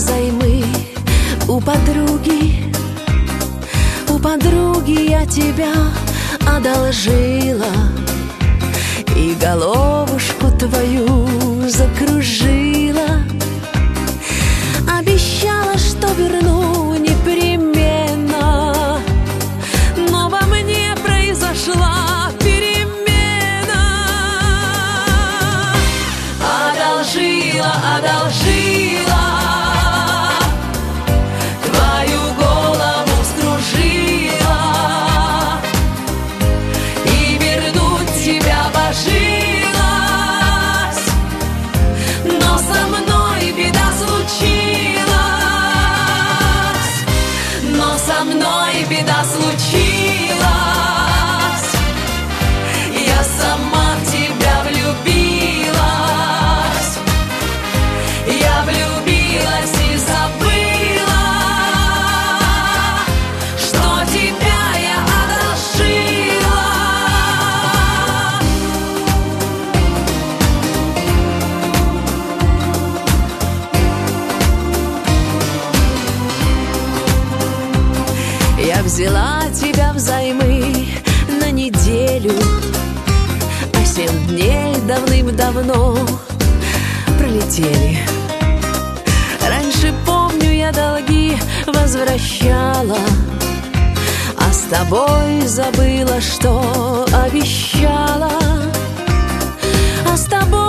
взаймы у подруги. У подруги я тебя одолжила и головушку твою закружила. Обещала, что верну непременно, но во мне произошла перемена. Одолжила, твою голову вскружила, и вернуть тебя божилась, но со мной беда случилась, со мной беда случилась. Я сама в тебя влюбилась, я влюбилась и забыла, что тебя я одолжила. Я взяла тебя взаймы на неделю, а 7 дней давным-давно пролетели. Раньше, помню, я долги возвращала, а с тобой забыла, что обещала. А с тобой